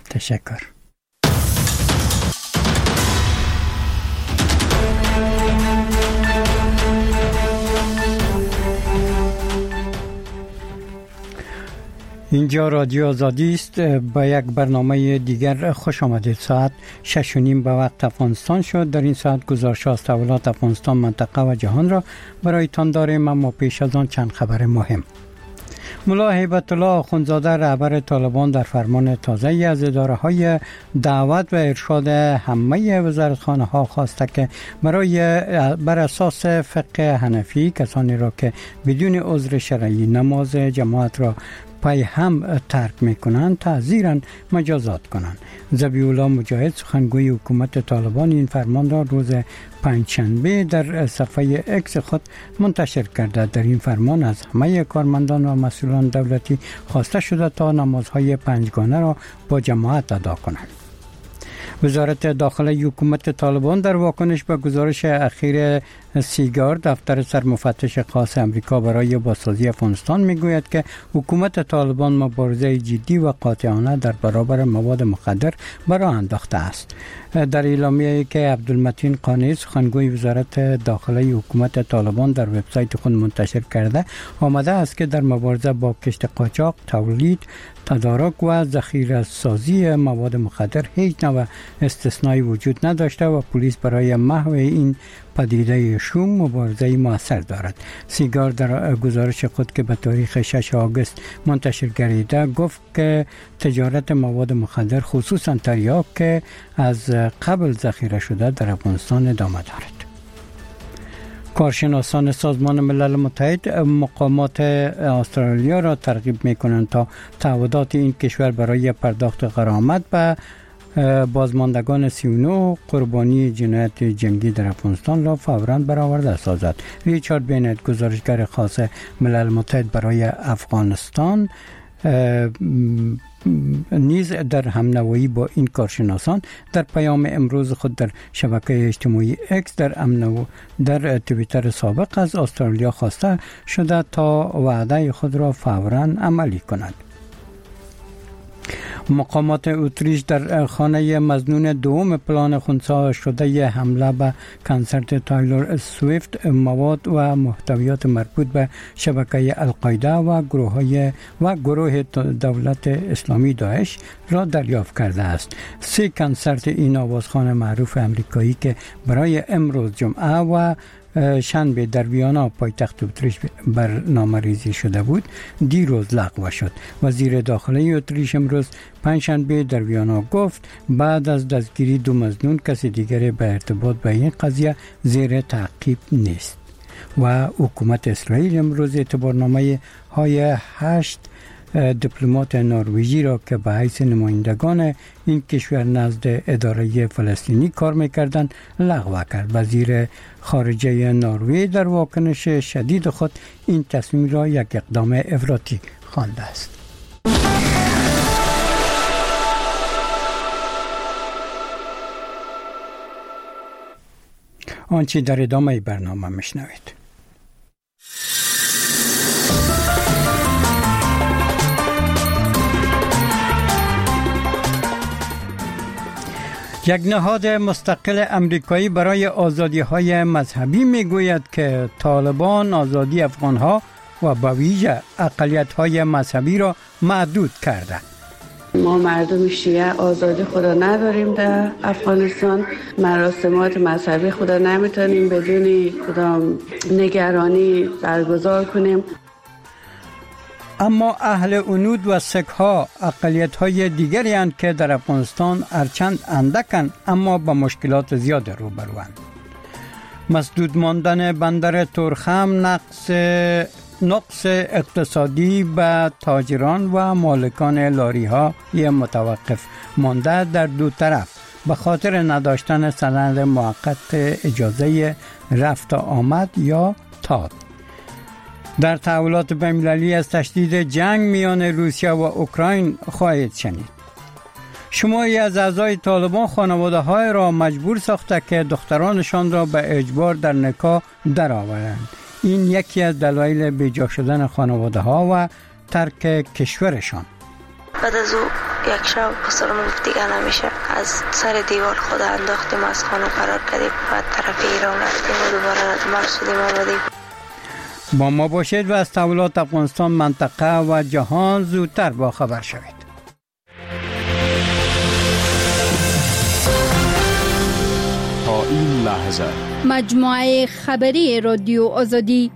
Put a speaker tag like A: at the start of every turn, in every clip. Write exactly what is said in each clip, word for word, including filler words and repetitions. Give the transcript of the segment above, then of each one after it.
A: تشکر. اینجا رادیو آزادی است. با یک برنامه دیگر خوش آمدید. ساعت شش و نیم به وقت افغانستان شد. در این ساعت گزارش از تحولات افغانستان، منطقه و جهان را برایتان داریم، اما پیش از آن چند خبر مهم. ملا هیبت الله آخوندزاده رهبر طالبان در فرمان تازه‌ای از اداره‌های دعوت و ارشاد همه وزارتخانه‌ها خواسته که برای بر اساس فقه حنفی کسانی را که بدون عذر شرعی نماز جماعت را پای هم ترک میکنند تعزیراً مجازات کنند. ذبیح الله مجاهد سخنگوی حکومت طالبان این فرمان را روز پنجشنبه در صفحه اکس خود منتشر کرده. در این فرمان از همه کارمندان و مسئولان دولتی خواسته شده تا نمازهای پنجگانه را با جماعت ادا کنند. وزارت داخلی حکومت طالبان در واکنش به گزارش اخیر سیگار دفتر سرمفتش خاص امریکا برای بازسازی افغانستان میگوید که حکومت طالبان مبارزه جدی و قاطعانه در برابر مواد مخدر برای انداخته است. در اعلامیه‌ای که عبدالمتین قانع سخنگوی وزارت داخلی حکومت طالبان در وبسایت خود منتشر کرده آمده است که در مبارزه با کشت قاچاق، تولید، تدارک و ذخیره سازی مواد مخدر هیچ نوع استثنایی وجود نداشته و پلیس برای محو این پدیده شوم مبارزه موثر دارد. سیگار در گزارش خود که به تاریخ شش آگوست منتشر گردیده گفت که تجارت مواد مخدر خصوصا تریاک که از قبل ذخیره شده در افغانستان ادامه دارد. کارشناسان سازمان ملل متحد مقامات استرالیا را ترغیب می‌کنند تا تعهدات این کشور برای پرداخت غرامت به بازماندگان سی و نه قربانی جنایت جنگی در افغانستان را فوراً برآورده سازد. ریچارد بینت گزارشگر خاص ملل متحد برای افغانستان نیز در همنوایی با این کارشناسان در پیام امروز خود در شبکه اجتماعی اکس در امنو در توییتر سابق از استرالیا خواسته شده تا وعده خود را فوراً عملی کند. مقامات اتریش در خانه مظنون دوم پلان خنثی شده حمله به کنسرت تایلور سویفت مواد و محتویات مربوط به شبکه القاعده و گروه‌های و گروه دولت اسلامی داعش را دریافت کرده است. سه کنسرت این آوازخوان معروف امریکایی که برای امروز جمعه و شنبه در ویانا پایتخت اتریش برنامه‌ریزی شده بود دیروز لغو شد. وزیر داخلی اتریش امروز پنجشنبه در ویانا گفت بعد از دستگیری دو مظنون کسی دیگری به ارتباط با این قضیه زیر تعقیب نیست. و حکومت اسرائیل امروز اعتبارنامه های هشت دیپلمات نروژی را که به حیث نمایندگان این کشور نزد اداره فلسطینی کار می‌کردند لغو کرد. وزیر خارجه نروژ در واکنش شدید خود این تصمیم را یک اقدام افراطی خوانده است. آنچه در ادامه برنامه میشنوید. یک نهاد مستقل امریکایی برای آزادی‌های مذهبی میگوید که طالبان آزادی افغان‌ها و به ویژه اقلیت‌های مذهبی را محدود کرده.
B: ما مردم شیعه آزادی خدا نداریم در افغانستان. مراسمات مذهبی خدا نمیتونیم بدون کدام نگرانی برگزار کنیم.
A: اما اهل عنود و سک‌ها اقلیت‌های دیگری هستند که در افغانستان هرچند اندکند اما با مشکلات زیاد روبروند. مسدود ماندن بندر تورخم نقص نقص اقتصادی به تاجران و مالکان لاری‌های متوقف مانده در دو طرف به خاطر نداشتن سند موقت اجازه رفت آمد یا تاد. در تحولات بین‌المللی از تشدید جنگ میان روسیه و اوکراین خواهید شنید. شماری از اعضای طالبان خانواده‌های را مجبور ساخته که دخترانشان را به اجبار در نکاح درآورند. این یکی از دلایل بیجا شدن خانواده‌ها و ترک کشورشان.
C: بعد از او یک شب پسرم گفت دیگه نمیشه، از سر دیوار خود انداختیم، از خانه فرار کردیم و طرف ایران رفتیم و دوباره مرسودیم آمدیم.
A: با ما باشید و از تحولات افغانستان، منطقه و جهان زودتر با خبر شوید.
D: تا این لحظه
E: مجموعه خبری رادیو آزادی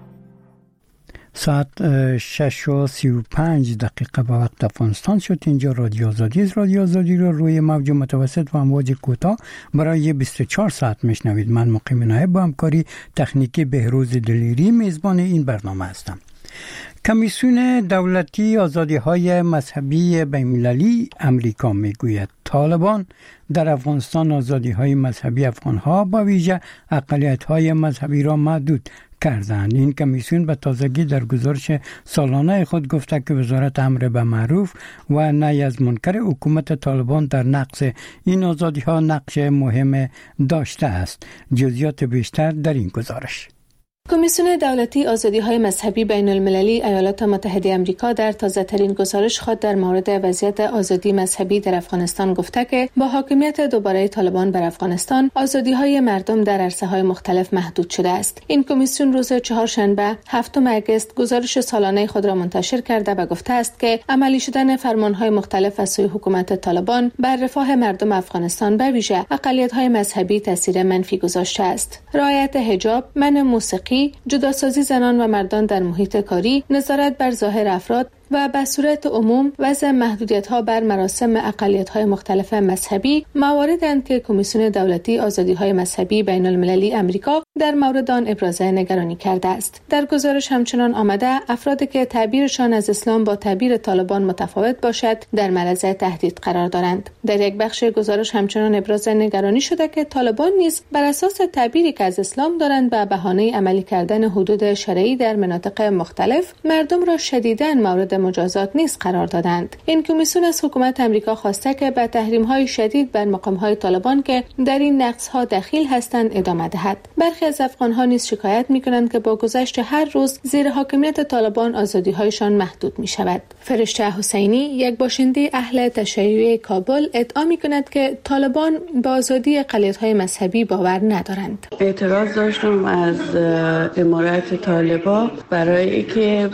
A: ساعت شش و سی و پنج دقیقه به وقت افغانستان شد. اینجا رادیو آزادی است. رادیو آزادی رو روی موج متوسط و امواج کوتاه برای بیست و چهار ساعت میشنوید. من مقیم نایب با همکاری تکنیکی بهروز دلیری میزبان این برنامه هستم. کمیسیون دولتی آزادی‌های مذهبی بین‌المللی امریکا میگوید طالبان در افغانستان آزادی‌های مذهبی افغان‌ها با ویژه اقلیت‌های مذهبی را محدود کردند. این کمیسیون به تازگی در گزارش سالانه خود گفته که وزارت امر به معروف و نهی از منکر حکومت طالبان در نقض این آزادی‌ها نقش مهم داشته است. جزئیات بیشتر در این گزارش.
F: کمیسیون دولتی آزادی‌های مذهبی بین‌المللی ایالات متحده آمریکا در تازه‌ترین گزارش خود در مورد وضعیت آزادی مذهبی در افغانستان گفته که با حاکمیت دوباره طالبان بر افغانستان آزادی‌های مردم در عرصه‌های مختلف محدود شده است. این کمیسیون روز چهارشنبه هفتم آگوست گزارش سالانه خود را منتشر کرده و گفته است که عملی شدن فرمان‌های مختلف از سوی حکومت طالبان بر رفاه مردم افغانستان به ویژه اقلیت‌های مذهبی تاثیر منفی گذاشته است. رعایت حجاب، منع موسیقی، جداسازی زنان و مردان در محیط کاری، نظارت بر ظاهر افراد و به صورت عموم وضع محدودیت‌ها بر مراسم اقلیت‌های مختلف مذهبی مواردند که کمیسیون دولتی آزادی‌های مذهبی بین‌المللی آمریکا در مورد آن ابراز نگرانی کرده است. در گزارش همچنان آمده افرادی که تعبیرشان از اسلام با تعبیر طالبان متفاوت باشد در معرض تهدید قرار دارند. در یک بخش گزارش همچنان ابراز نگرانی شده که طالبان نیز بر اساس تعبیری که از اسلام دارند به بهانه عملی کردن حدود شرعی در مناطق مختلف مردم را شدیداً مورد مجازات نیز قرار دادند. این کمیسیون از حکومت آمریکا خواسته که به تحریم‌های شدید بر مقام‌های طالبان که در این نقض‌ها دخیل هستند ادامه دهد. برخی از افغان‌ها نیز شکایت می‌کنند که با گذشت هر روز زیر حاکمیت طالبان آزادی‌هایشان محدود می‌شود. فرشته حسینی، یک باشنده اهل تشیع کابل، ادعا می‌کند که طالبان با آزادی اقلیت‌های مذهبی باور ندارند.
B: اعتراض داشتم از امارت طالبان برای اینکه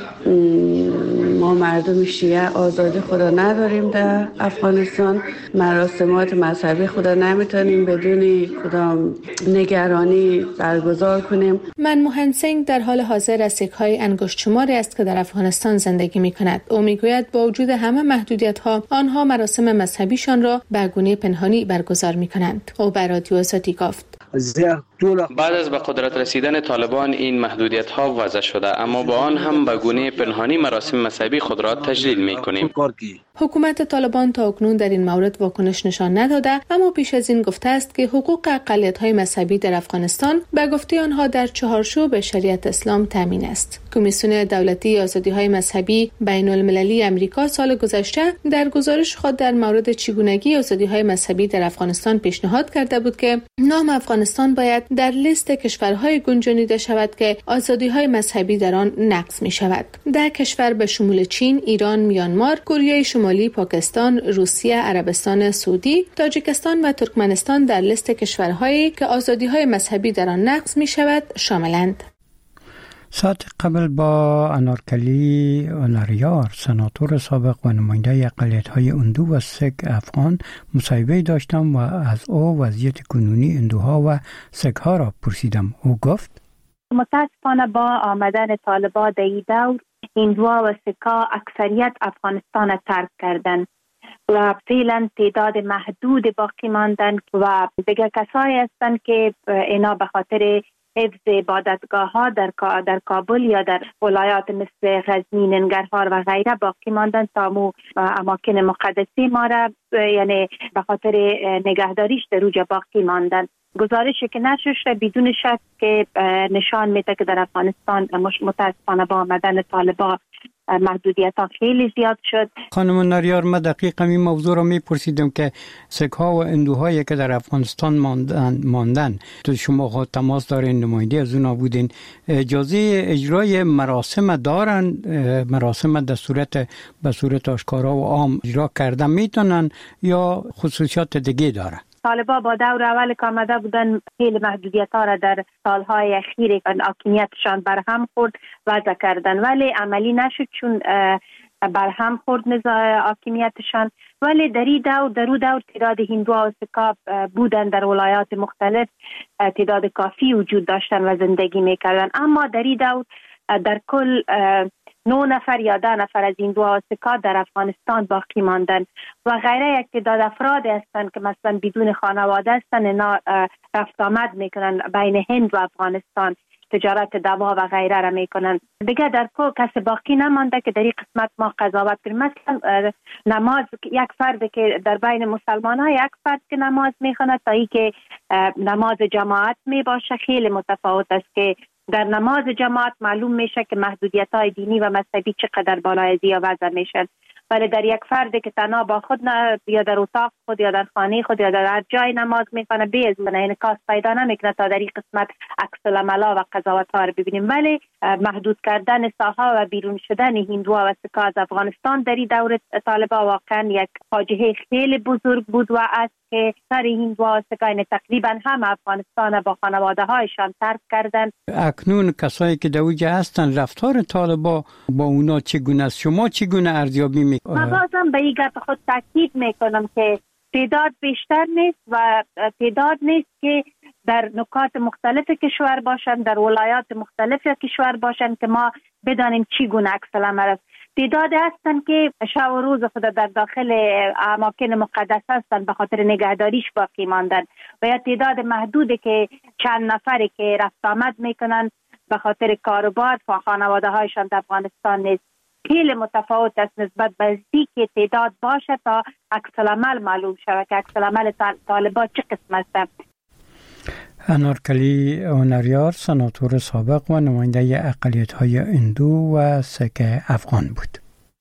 B: ما مردم شیعه آزادی خدا نداریم در افغانستان، مراسمات مذهبی خدا نمیتونیم بدون کدام نگرانی برگزار کنیم.
F: منموهن سینگ در حال حاضر از سیک‌های انگشت شماری است که در افغانستان زندگی می‌کند. او میگوید با وجود همه محدودیت‌ها آنها مراسم مذهبیشان را به گونه پنهانی برگزار می‌کنند. او به رادیو آزادی گفت
G: بعد از به قدرت رسیدن طالبان این محدودیت ها وضع شده، اما با آن هم به گونه پنهانی مراسم مذهبی خود را تجلیل می کنیم.
F: حکومت طالبان تا اکنون در این مورد واکنش نشان نداده، اما پیش از این گفته است که حقوق اقلیت‌های مذهبی در افغانستان به گفته آنها در چهارچوب شریعت اسلام تامین است. کمیسیون دولتی آزادی‌های مذهبی بین‌المللی آمریکا سال گذشته در گزارش خود در مورد چگونگی آزادی‌های مذهبی در افغانستان پیشنهاد کرده بود که نام افغانستان باید در لیست کشورهای گنجانیده شود که آزادی‌های مذهبی در آن نقض می‌شود. در کشور به شمول چین، ایران، میانمار، کره شمالی، پاکستان، روسیه، عربستان سعودی، تاجیکستان و ترکمنستان در لیست کشورهایی که آزادی‌های مذهبی در آن نقض می‌شود شاملند.
A: ساعت قبل با انارکلی نریار، سناتور سابق و نماینده اقلیت‌های هندو و سک افغان مصاحبه داشتم و از او وضعیت کنونی هندوها و سک‌ها را پرسیدم. او گفت
H: متاسفانه با آمدن طالبان در این دور هندوها و سک‌ها اکثریت افغانستان را ترک کردند و فعلا تعداد محدود باقی ماندن و دیگر کسایی هستند که اینا به خاطر حفظ عبادتگاه ها در در کابل یا در ولایات مثل غزنی، ننگرهار و غیره باقی ماندن تا مو اماکن مقدسی ما را یعنی به خاطر نگهداریش در اوجا باقی ماندن. گزارشی که نشر شده بدون شک که نشان میده که در افغانستان متاسفانه با آمدن طالبان محدودیت ها خیلی زیاد شد.
A: خانم ناریار، من دقیقا این موضوع را میپرسیدم که سکه ها و اندوهایی که در افغانستان ماندن, ماندن. تو شما خود تماس دارین، نماینده از اونا بودین، اجازه اجرای مراسم دارن؟ مراسم در صورت به صورت آشکارا و عام اجرا کردن میتونن یا خصوصیات دیگه داره؟
H: طالبان با دور اول که آمده بودن خیلی محدودیت ها را در سالهای اخیر حاکمیتشان برهم خورد وضع کردن، ولی عملی نشد چون برهم خورد نظام حاکمیتشان. ولی در این دور در اون دور تعداد هندوها و سکا بودن در ولایات مختلف، تعداد کافی وجود داشتن و زندگی میکردن. اما در این دور در کل نه نفر یا ده نفر از این دو سکا در افغانستان باقی ماندن و غیره یک تعداد افراد هستند که مثلا بدون خانواده هستند، اینا رفت آمد میکنن بین هند و افغانستان، تجارت دوا و غیره را میکنن. دیگه در کو کسی باقی نمانده که در این قسمت ما قضاوت کنیم. مثلا نماز، یک فرد که در بین مسلمان ها یک فرد که نماز میخواند تا ای که نماز جماعت میباشه خیلی متفاوت است که در نماز جماعت معلوم میشه که محدودیت های دینی و مذهبی چقدر بالای زیا وضع میشن، ولی در یک فرد که تنها با خود نه یا در اتاق خود یا در خانه خود یا در هر جای نماز میخونه بی از اون انعکاس پیدا نمیکنه تا در این قسمت عکس العملا و قضاوت ها رو ببینیم. ولی محدود کردن ساحه و بیرون شدن هندوها و سکا از افغانستان در این دور طالبان واقعا یک فاجعه خیلی بزرگ بود و از که سر هندوها و سکا تقریبا هم افغانستان با خانواده هایشان ترک کردن.
A: اکنون کسایی که در اوجه هستن رفتار طالبان با اونا چگونه است؟ شما چگونه ارزیابی میکنید؟
H: من بازم به این گپ خود تاکید میکنم که تعداد بیشتر نیست و تعداد نیست که در نکات مختلف کشور باشند، در ولایات مختلف کشور باشند که ما بدانیم چگونه عکس العمل است. تعداد هستند که شب و روز خود در داخل اماکن مقدس هستند به خاطر نگهداریش باقی ماندن و یا تعداد محدودی که چند نفری که رفت آمد میکنن به خاطر کاروبار و خانواده هایشان در افغانستان نیست. خیلی متفاوت است نسبت به که تعداد باشه تا عکس العمل معلوم شود که عکس العمل طالبان چه قسم است.
A: انارکلی ناریار، سناتور سابق و نماینده اقلیت‌های هندو و سک افغان بود.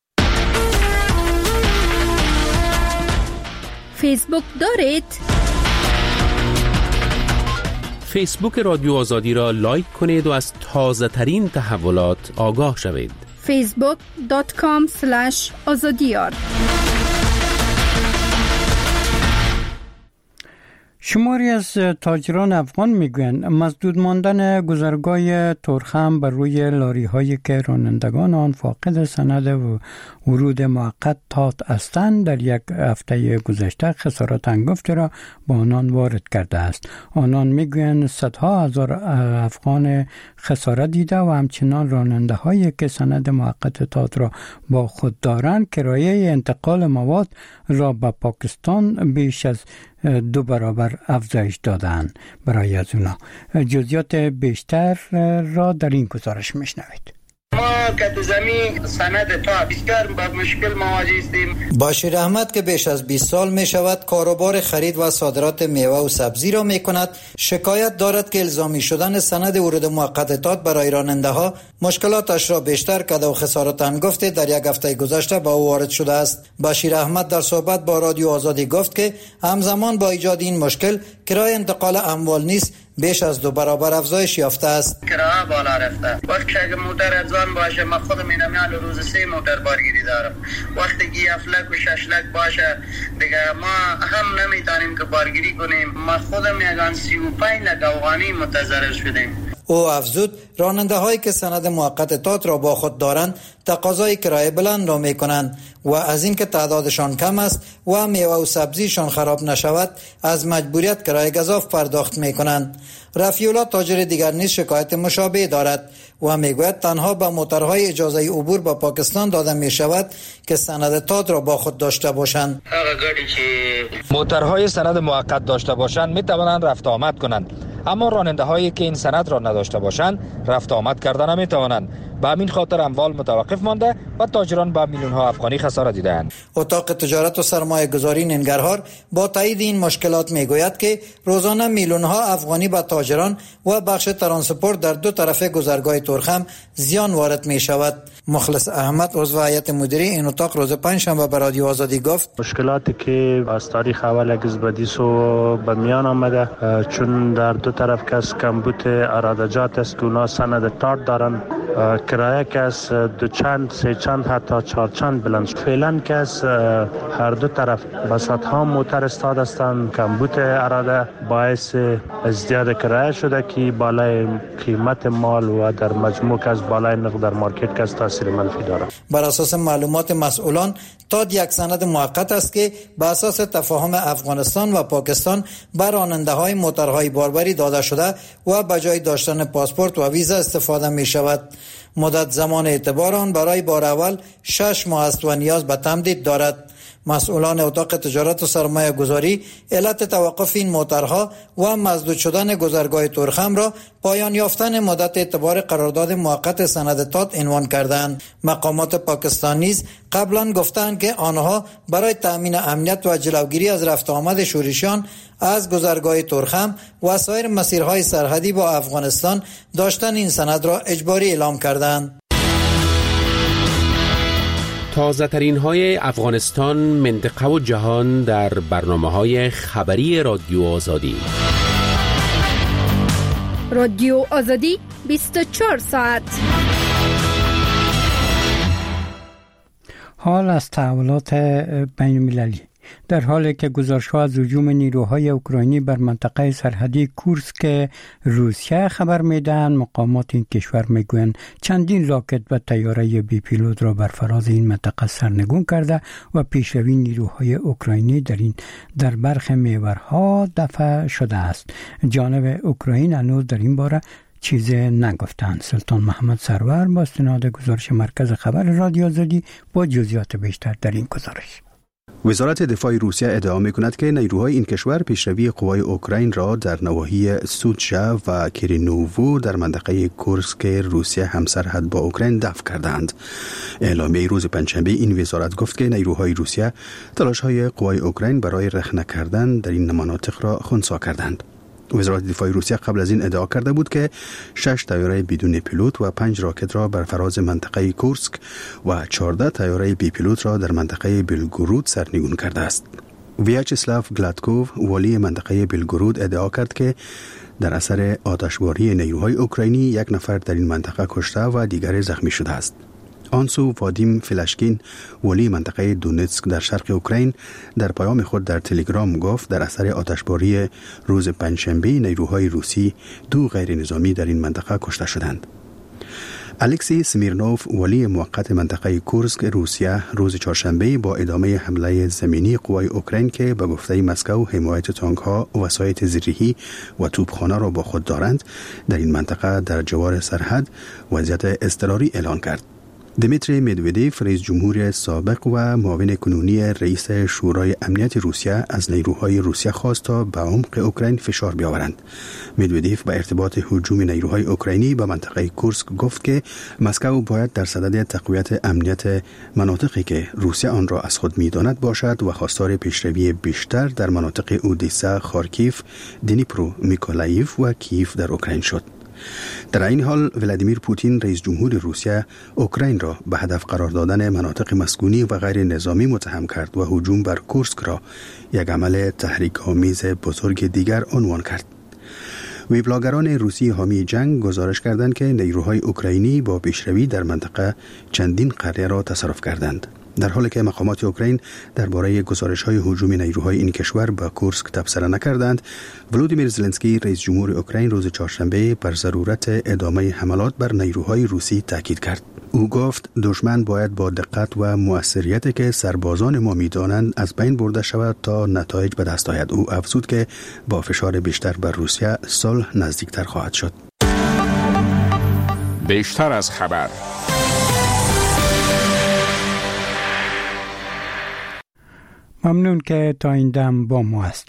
E: فیسبوک دارید؟
I: فیسبوک رادیو آزادی را لایک کنید و از تازه ترین تحولات آگاه شوید.
E: فیسبوک دات کام اسلش آزادیار.
A: شماری از تاجران افغان میگویند مسدود ماندن گذرگاه تورخم بر روی لاری هایی که رانندگان آن فاقد سند ورود موقت تات هستند در یک هفته گذشته خسارات هنگفتی را با آنان وارد کرده است. آنان میگویند صدها هزار افغان خسارت دیده و همچنان راننده هایی که سند موقت تات را با خود دارند کرایه انتقال مواد را به پاکستان بیش از دو برابر افزایش دادند. برای از اونا جزئیات بیشتر را در این گزارش میشنوید.
J: ما که تو زمین سند تا بسیار با مشکل مواجه هستیم.
K: باشیر احمد که بیش از بیست سال می شود کاروبار خرید و صادرات میوه و سبزی را می کند، شکایت دارد که الزامی شدن سند ورود موقتات برای راننده ها مشکلاتش را بیشتر کرده و خسارات هنگفتی در یک هفته گذشته با او وارد شده است. باشیر احمد در صحبت با رادیو آزادی گفت که همزمان با ایجاد این مشکل کرایه انتقال اموال نیز بیش از دو برابر افزایش یافته است.
J: کرایه بالا رفته. وقتی که موتر ارزان باشه ما خودم اینم روز سه موتر بارگیری دارم. وقتی که افلک و ششلک باشه دیگه ما هم نمیتونیم که بارگیری کنیم. ما خودم یگان سی و پنج لک افغانی متضرر شدیم.
K: او افزود راننده هایی که سند موقت تات را با خود دارند تقاضای کرایه بلند را می کنند و از اینکه تعدادشان کم است و میوه و سبزیشان خراب نشود از مجبوریت کرایه گزاف پرداخت می کنند. رفیع‌الله تاجر دیگر نیز شکایت مشابه دارد و میگوید تنها به موترهای اجازه عبور به پاکستان داده می شود که سند تات را با خود داشته باشند.
L: موترهای سند موقت داشته باشند می توانند رفت آمد کنند، اما راننده هایی که این سند را نداشته باشند رفت آمد کردن نمی توانند. به همین خاطر اموال متوقف مانده و تاجران با میلیون ها افغانی خسارت دیدند.
K: اتاق تجارت و سرمایه گذاری ننگرهار با تایید این مشکلات می گوید که روزانه میلیون ها افغانی به تاجران و بخش ترانسپورت در دو طرف گذرگاه تورخم زیان وارد می شود. مخلص احمد عضو هیئت مدیره این اتاق روز پنجشنبه به رادیو آزادی گفت
M: مشکلاتی که از تاریخ اول اگزبدیس و به میان آمده چون در دو طرف کس کمبود ارادجات است که اونا سند تارت دارن، کرایه کس دو چند سه چند حتی چهار چند بلند. فعلا کس هر دو طرف بساط ها موتر استاد هستند. کمبود اراده باعث ازدیاد کرایه شده که بالای قیمت مال و در مجموع کس بالای نرخ در مارکت کس تاثیر منفی دارد.
K: بر اساس معلومات مسئولان تا یک سند موقت است که به اساس تفاهم افغانستان و پاکستان بر راننده های موترهای باربری داده شده و به جای داشتن پاسپورت و ویزا استفاده می شود. مدت زمان اعتبار آن برای بار اول شش ماه است و نیاز به تمدید دارد. مسئولان اتاق تجارت و سرمایه گذاری علت توقف این موترها و مسدود شدن گذرگاه تورخم را پایان یافتن مدت اعتبار قرارداد موقت سند تات عنوان کردند. مقامات پاکستان نیز قبلا گفتند که آنها برای تأمین امنیت و جلوگیری از رفت آمد شورشیان از گذرگاه تورخم و سایر مسیرهای سرحدی با افغانستان داشتن این سند را اجباری اعلام کردند.
I: تازه ترین های افغانستان، منطقه و جهان در برنامه های خبری رادیو آزادی.
E: رادیو آزادی بیست و چهار ساعت.
A: حال از تحولات بین المللی. در حالی که گزارش‌ها از هجوم نیروهای اوکراینی بر منطقه سرحدی کورسک روسیه خبر می‌دهند، مقامات این کشور می‌گویند چندین راکت و طیاره بی پیلوت را بر فراز این منطقه سرنگون کرده و پیشروی نیروهای اوکراینی در این در برخی محورها دفع شده است. جانب اوکراین هنوز در این باره چیزی نگفتند. سلطان محمد سرور با استناد گزارش مرکز خبر رادیو آزادی با جزئیات بیشتر در این گزارش.
N: وزارت دفاع روسیه ادعا می‌کند که نیروهای این کشور پیشروی قوای اوکراین را در نواحی سوتشا و کیرینوو در منطقه کورسک روسیه همسرحد با اوکراین دفع کردند. اعلامیه روز پنجشنبه این وزارت گفت که نیروهای روسیه تلاش‌های قوای اوکراین برای رخنه کردن در این مناطق را خنثی کردند. وزارت دفاع روسیه قبل از این ادعا کرده بود که شش طیاره بدون پیلوت و پنج راکت را بر فراز منطقه کورسک و چهارده طیاره بی پیلوت را در منطقه بلگورود سرنگون کرده است. ویاچسلاو گلادکوف والی منطقه بلگورود ادعا کرد که در اثر آتشباری نیروهای اوکراینی یک نفر در این منطقه کشته و دیگر زخمی شده است. آنسو وادیم فلاشکین والی منطقه دونتسک در شرق اوکراین در پیام خود در تلگرام گفت در اثر آتشباری روز پنجشنبه نیروهای روسی دو غیر نظامی در این منطقه کشته شدند. الکسی سمیرنوف والی موقت منطقه کورسک روسیه روز چهارشنبه با ادامه حمله زمینی قوای اوکراین که به گفته مسکو حمایت تانک ها، وسایط زیرهی و توپخانه را با خود دارند، در این منطقه در جوار سرحد وضعیت اضطراری اعلان کرد. دمیتری مدودیف رئیس جمهور سابق و معاون کنونی رئیس شورای امنیت روسیه از نیروهای روسیه خواست تا به عمق اوکراین فشار بیاورند. مدودیف به ارتباط هجوم نیروهای اوکراینی به منطقه کورسک گفت که مسکو باید در صدد تقویت امنیت مناطقی که روسیه آن را از خود می‌داند باشد و خواستار پیشروی بیشتر در مناطق اودیسا، خارکیف، دنیپرو، میکولایف و کیف در اوکراین شد. در این حال ولادیمیر پوتین رئیس جمهور روسیه اوکراین را به هدف قرار دادن مناطق مسکونی و غیر نظامی متهم کرد و هجوم بر کورسک را یک عمل تحریک‌آمیز بزرگ دیگر عنوان کرد. وبلاگران روسی حامی جنگ گزارش کردند که نیروهای اوکراینی با پیشروی در منطقه چندین قریه را تصرف کردند، در حالی که مقامات اوکراین درباره گزارش‌های هجوم نیروهای این کشور به کورسک تبصره نکردند. ولودیمیر زلنسکی رئیس جمهور اوکراین روز چهارشنبه بر ضرورت ادامه حملات بر نیروهای روسی تاکید کرد. او گفت دشمن باید با دقت و موثریتی که سربازان ما می‌دانند از بین برده شود تا نتایج به دست آید. او افزود که با فشار بیشتر بر روسیه صلح نزدیکتر خواهد شد.
D: بیشتر از خبر.
A: ممنون که تا این دم با ما هستید.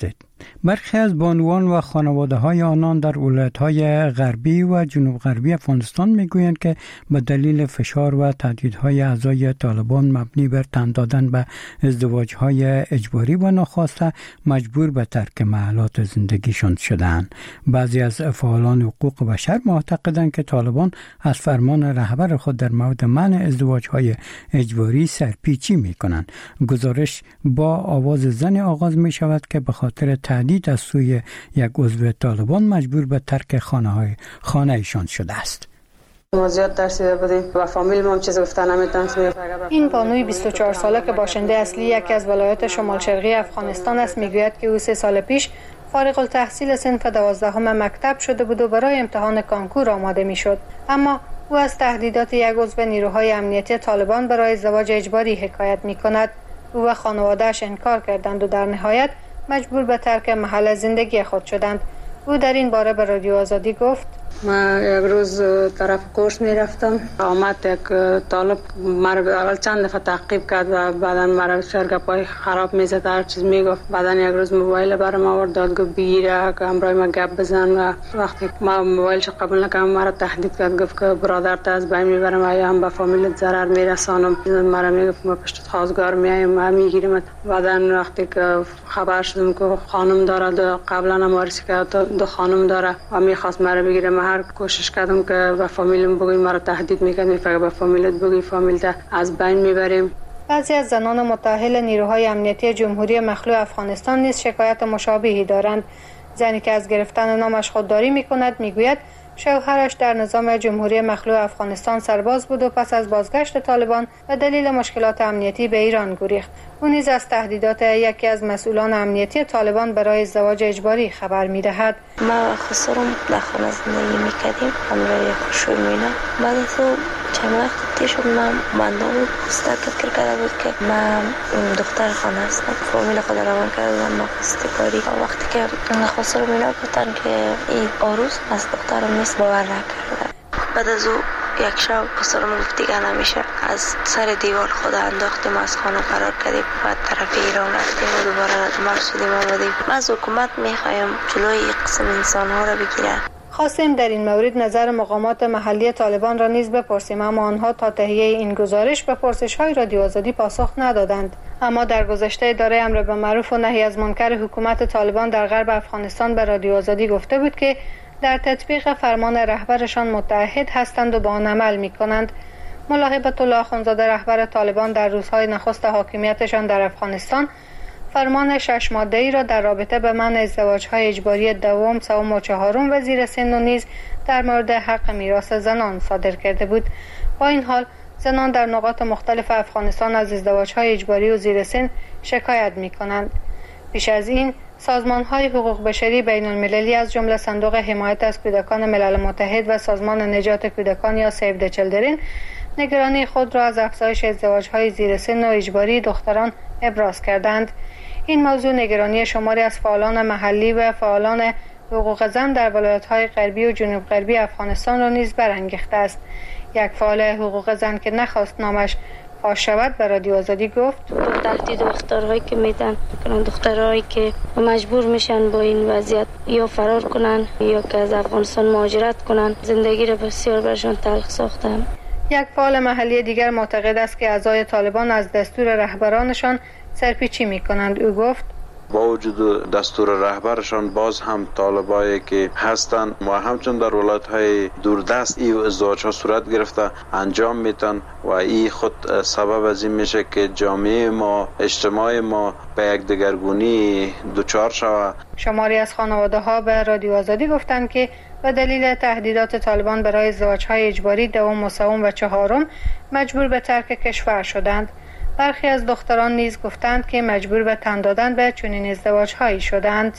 A: برخی از بانوان و خانواده های آنان در ولایت های غربی و جنوب غربی افغانستان میگویند که به دلیل فشار و تهدیدهای اعضای طالبان مبنی بر تن دادن به ازدواج های اجباری و ناخواسته مجبور به ترک محلات زندگیشان شدند. بعضی از فعالان حقوق بشر معتقدند که طالبان از فرمان رهبر خود در مورد منع ازدواج های اجباری سرپیچی می کنند. گزارش با آواز زن آغاز می شود که به خاطر تهدید از سوی یک عضو طالبان مجبور به ترک خانه های خانه ایشان شده است.
O: موضوعات ترسیده بودیم و فامیل ما هم چیز گفتن نمیتونستیم.
F: این بانوی بیست و چهار ساله که باشنده اصلی یکی از ولایات شمال شرقی افغانستان است میگوید که او سه سال پیش فارغ التحصیل صنف دوازدهم مکتب شده بود و برای امتحان کانکور آماده میشد، اما او از تهدیدات یک عضو نیروهای امنیتی طالبان برای ازدواج اجباری حکایت میکند. او و خانواده‌اش انکار کردند و در نهایت مجبور به ترک محل زندگی خود شدند. او در این باره به رادیو آزادی گفت:
O: ما یک روز طرف کورس می رفتم، آمد یک طالب مرا اول چند دفعه تعقیب کرد و بعدا مرا شرگپای خراب می زد، هر چیز می گفت. بعدا یک روز موبایل برام آورد داد، گفت بگیره که همراه ما گپ بزن و وقتی ما موبایلش قبول نکردم مرا تهدید کرد، گفت که برادرت از بین میبرم یا هم به فامیلت ضرر میرسانم. مرا میگفت ما پشت خواستگار میایم و میگیریم. بعدا وقتی که خبر شدم که خانم داره، قبلا هم وارسی کرد دو خانم داره و میخواست مرا بگیره، هر کوشش کردم که به فامیلم بگویم، مرا تهدید میکنه، میگه به فامیلت بگوی فامیلت از بین میبریم.
F: بعضی از زنان متأهل نیروهای امنیتی جمهوری مخلوع افغانستان نیز شکایت مشابهی دارند. زنی که از گرفتن نامش خودداری میکند میگوید شوهرش در نظام جمهوری مخلوع افغانستان سرباز بود و پس از بازگشت طالبان به دلیل مشکلات امنیتی به ایران گریخت. او نیز از تهدیدات یکی از مسئولان امنیتی طالبان برای ازدواج اجباری خبر می‌دهد.
C: ما خسرم در خانه زندگی می‌کردیم، همراه خوشوی مینا. بعد از او چند وقت تیر شد، من بندام خسته فکر کرده بود که من دختر خانه هستم. فامیل خود روان کردم ما خستگاری. وقتی که خسرم مینا گفتن که این آروز از دخترم نیست، باور نکردم. بعد از او یک شب خسرم گفت دیگه نمیشه، از سر دیوار خود انداختیم، از خانه فرار کردیم و طرف ایران رفتیم و دوباره مر شدیم آمدیم. ما از حکومت میخوایم جلوی این قسم انسان ها را بگیرن.
F: خواستیم در این مورد نظر مقامات محلی طالبان را نیز بپرسیم، اما آنها تا تهیه این گزارش به پرسش‌های رادیو آزادی پاسخ ندادند. اما در گذشته اداره امر به معروف و نهی از منکر حکومت طالبان در غرب افغانستان به رادیو آزادی گفته بود که در تطبیق فرمان رهبرشان متعهد هستند و با آن عمل می‌کنند. ملا هیبت الله اخوندزاده رهبر طالبان در روزهای نخست حاکمیتشان در افغانستان فرمان شش ماده‌ای را در رابطه به منع ازدواج‌های اجباری دوم، سوم و چهارم و زیر سن و نیز در مورد حق میراث زنان صادر کرده بود. با این حال زنان در نقاط مختلف افغانستان از ازدواج‌های اجباری و زیر سن شکایت می‌کنند. پیش از این سازمان‌های حقوق بشری بین‌المللی از جمله صندوق حمایت از کودکان ملل متحد و سازمان نجات کودکان یا سیو د چیلدرن نگرانی خود را از افزایش ازدواج‌های زیر سن و اجباری دختران ابراز کردند. این موضوع نگرانی شماری از فعالان محلی و فعالان حقوق زن در ولایت‌های غربی و جنوب غربی افغانستان را نیز برانگیخته است. یک فعال حقوق زن که نخواست نامش فاش شود به رادیو آزادی گفت:
C: تهدید دخترهایی که میدن کنن، دخترهایی که مجبور میشن با این وضعیت یا فرار کنن یا که از افغانستان مهاجرت کنن، زندگی را بسیار برشان تلخ ساختن.
F: یک فعال محلی دیگر معتقد است که اعضای طالبان از دستور رهبرانشان سرپیچی میکنند. او گفت:
P: با وجود دستور رهبرشان باز هم طالبایی که هستند و همچون در ولایت‌های دوردست ای ازدواج ها صورت گرفته انجام میتن و این خود سبب از این میشه که جامعه ما، اجتماع ما به یک دگرگونی دچار شود.
F: شماری از خانواده ها به رادیو آزادی گفتند که به دلیل تهدیدات طالبان برای ازدواج‌های اجباری دوم و سوم و چهارم مجبور به ترک کشور شدند. برخی از دختران نیز گفتند که مجبور به تن دادن به چنین ازدواج‌هایی شدند.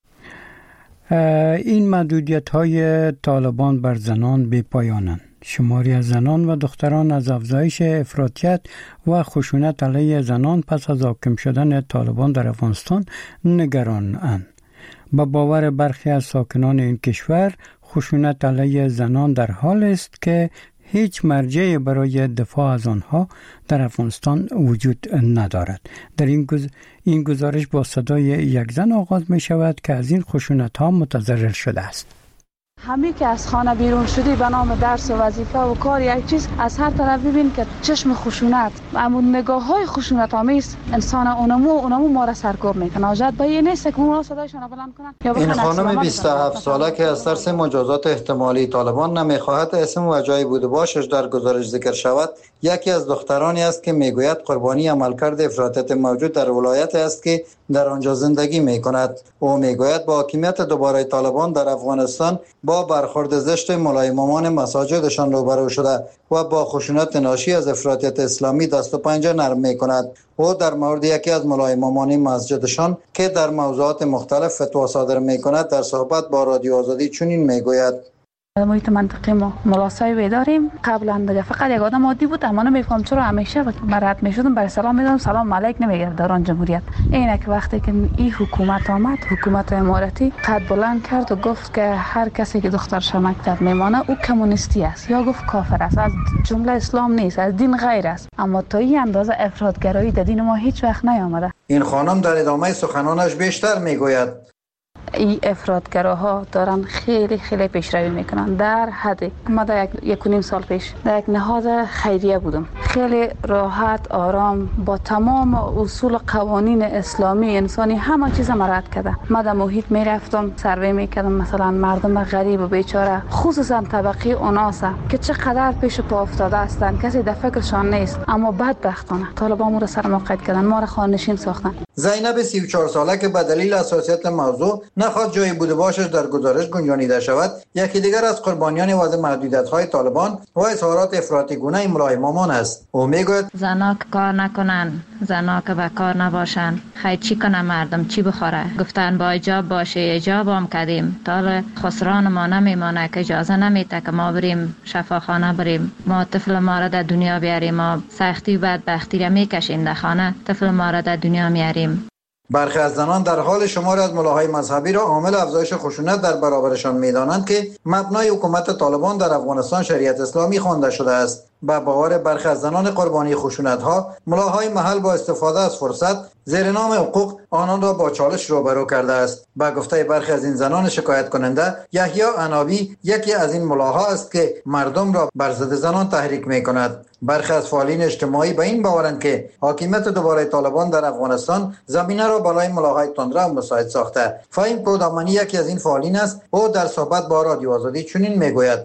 A: این محدودیت‌های طالبان بر زنان بی پایانند. شماری از زنان و دختران از افزایش افراطیت و خشونت علیه زنان پس از حاکم شدن طالبان در افغانستان نگرانند. با باور برخی از ساکنان این کشور، خشونت علیه زنان در حال است که هیچ مرجعی برای دفاع از آنها در افغانستان وجود ندارد. در این گز... این گزارش با صدای یک زن آغاز می شود که از این خشونت ها متضرر شده است.
Q: همی که از خانه بیرون شدی به نام درس و وظیفه و کار یک چیز، از هر طرف ببین که چشم خشونت، اما نگاه های خشونت آمیز انسان اونمو اونمو ما را سرکوب میکنه. آجت با این نیست که اونا صدایشان بلند کنن.
K: این خانم بیست و هفت ساله که از ترس مجازات احتمالی طالبان نمیخواهد اسم و جای بود و باشش در گزارش ذکر شود، یکی از دخترانی است که میگوید قربانی عملکرد افراطیت موجود در ولایت است که در آنجا زندگی میکند. او میگوید با حاکمیت دوباره طالبان در افغانستان با برخورد زشت مولای امامان مساجدشان روبرو شده و با خشونت ناشی از افراطیت اسلامی دست و پنجه نرم میکند. او در مورد یکی از مولای امامان مسجدشان که در موضوعات مختلف فتوا صادر میکند در صحبت با رادیو آزادی چنین میگوید:
Q: محیط منطقه ما ملاسایی داریم. قبلا دیگه فقط یک آدم عادی بود، اما نمیفهم چرا همیشه برات میشدم برای سلام میدادم، سلام علیک نمیگرد در آن جمهوریت. اینه که وقتی که این حکومت آمد، حکومت امارتی قد بلند کرد و گفت که هر کسی که دخترش مکتب میمانه او کمونیستی است یا گفت کافر است، از جمله اسلام نیست، از دین غیر است. اما تا این اندازه افراطگرایی در دین ما هیچ وقت نیامده. این خانم در ادامه سخنانش بیشتر میگوید: این افراطگراها دارن خیلی خیلی پیشروی میکنن در حد. ما در یک یک و نیم سال پیش در یک نهاد خیریه بودم، خیلی راحت آرام با تمام اصول قوانین اسلامی انسانی همه چیز مراد کرده. ما در محیط میرفتم سروی میکردم، مثلا مردم غریب و بیچاره، خصوصا طبقه اوناسا که چقدر پیش پا افتاده هستند، کسی در فکرشان نیست، اما بدبختانه طالبان ما را سر ما قید کردن، ما را خانه‌نشین ساختن. زینب سی و چهار ساله که به دلیل حساسیت موضوع نخواد جای بوده باشش در گزارش گنجانیده شود، یکی دیگر از قربانیان وضع محدودیت‌های طالبان و اظهارات افراطی گونه مولای امامان است. او میگوید:
R: زنا که کار نکنن، زنا که به کار نباشن، خیلی چی کنه مردم چی بخوره؟ گفتن با حجاب باشه، حجاب هم کردیم، تا خسران ما نمیمانه که اجازه نمیده که ما بریم شفاخانه بریم، ما طفل ما را در دنیا بیاریم، ما سختی و بدبختی را میکشیم در خانه، طفل ما را در دنیا میاریم.
K: برخی از زنان در حال شماری از ملاهای مذهبی را عامل افزایش خشونت در برابرشان می‌دانند که مبنای حکومت طالبان در افغانستان شریعت اسلامی خوانده شده است. به باور برخی از زنان قربانی خشونت‌ها، ملاهای محل با استفاده از فرصت زیر نام حقوق آنان را با چالش روبرو کرده است. به گفته برخی از این زنان شکایت کننده، یحیی عنابی یکی از این ملاها است که مردم را بر ضد زنان تحریک می‌کند. برخی از فعالین اجتماعی به این باورند که حاکمیت دوباره طالبان در افغانستان زمینه را برای ملاهای تندرو مساعد ساخته. فهیم پودامانی یکی از این فعالین است. او در صحبت با رادیو آزادی چنین میگوید: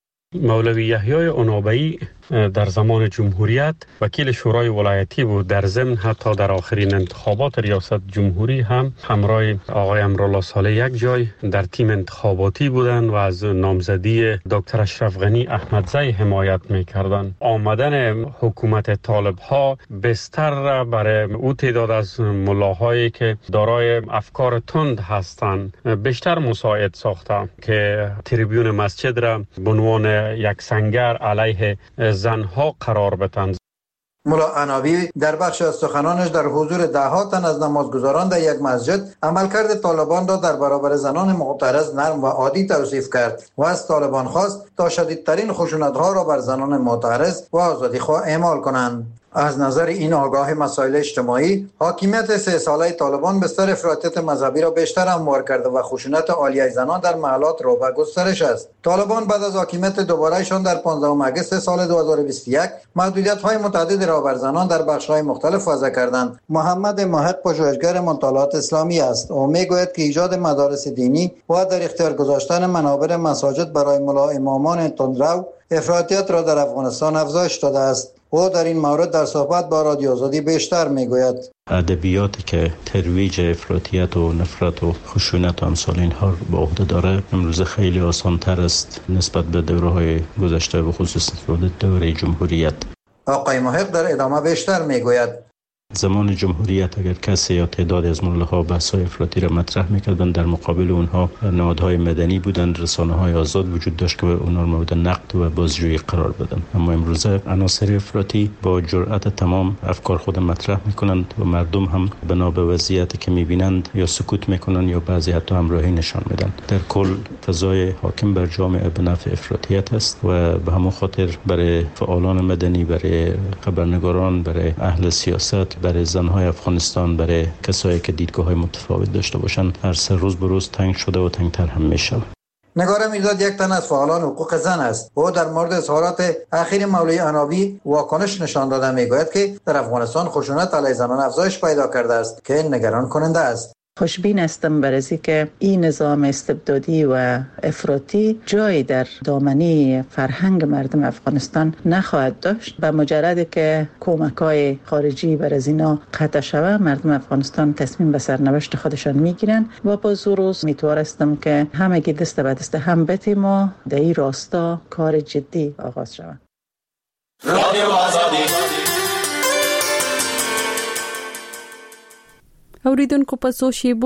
S: مولوی یحیی عنابی در زمان جمهوریت وکیل شورای ولایتی بود. در ضمن حتی در آخرین انتخابات ریاست جمهوری هم همراه آقای امرالله صالح یک جای در تیم انتخاباتی بودند و از نامزدی دکتر اشرف غنی احمدزی حمایت میکردند. آمدن حکومت طالب ها بستر برای او تعداد از ملاهایی که دارای افکار تند هستند بیشتر مساعد ساخته که تریبیون مسجد را به عنوان یک سنگر علیه زنها قرار بدن.
K: ملا عنابی در بخش از سخنانش در حضور ده ها تن از نمازگزاران در یک مسجد عملکرد طالبان را در برابر زنان معترض نرم و عادی توصیف کرد و از طالبان خواست تا شدیدترین خشونت‌ها را بر زنان معترض و آزادیخواه اعمال کنند. از نظر این آگاه مسائل اجتماعی، حاکمیت سه ساله طالبان بستر افراطیت مذهبی را بیشتر هموار کرده و خشونت عالیه زنان در محلات رو به گسترش است. طالبان بعد از حاکمیت دوبارهشان در پانزدهم اگست سال دو هزار و بیست و یک محدودیت‌های متعددی را بر زنان در بخش‌های مختلف وضع کردند. محمد محق پژوهشگر مطالعات اسلامی است. او میگوید که ایجاد مدارس دینی و در اختیار گذاشتن منابر مساجد برای ملا امامان تندرو افراطیت را در افغانستان افزایش داده است. او در این مورد در صحبت با رادیو آزادی بیشتر میگوید:
T: ادبیاتی که ترویج افراطیت و نفرت و خشونت و امثال اینها به عهده داره امروز خیلی آسان‌تر است نسبت به دوره‌های گذشته و خصوصا دوره جمهوریت.
K: آقای محق در ادامه بیشتر میگوید:
T: زمان جمهوریت اگر کسی یا تعدادی از ملت‌ها بحث‌های افراطی را مطرح می‌کردند، در مقابل اونها نهادهای مدنی بودند، رسانه‌های آزاد وجود داشت که اونها مورد نقد و بازجویی قرار بدن. اما امروزه عناصر افراطی با جرأت تمام افکار خود مطرح می‌کنند و مردم هم بنا به وضعیتی که می‌بینند یا سکوت می‌کنند یا بعضی حتی همراهی نشان میدن. در کل فضای حاکم بر جامعه به نفع افراطیت است و به همون خاطر برای فعالان مدنی، برای خبرنگاران، برای اهل سیاست، برای زنهای افغانستان، برای کسایی که دیدگاه‌های متفاوت داشته باشند، هر سه روز به روز تنگ شده و تنگتر هم میشه.
K: نگار میرداد یک تن از فعالان حقوق زن است. او در مورد اظهارات اخیر مولوی عنابی واکنش نشان داده میگوید که در افغانستان خشونت علیه زنان افزایش پیدا کرده است که نگران کننده است.
U: خوشبین هستم بر از اینکه این نظام استبدادی و افراطی جایی در دامنه فرهنگ مردم افغانستان نخواهد داشت. به مجرد که کمک‌های خارجی بر از اینا قطع شود، مردم افغانستان تصمیم به سرنوشت خودشان میگیرن و با زروز میتوانستم که همگی دست به دست هم بتیم و در این راستا کار جدی آغاز شود.
V: اوریدونکو په څو شیبو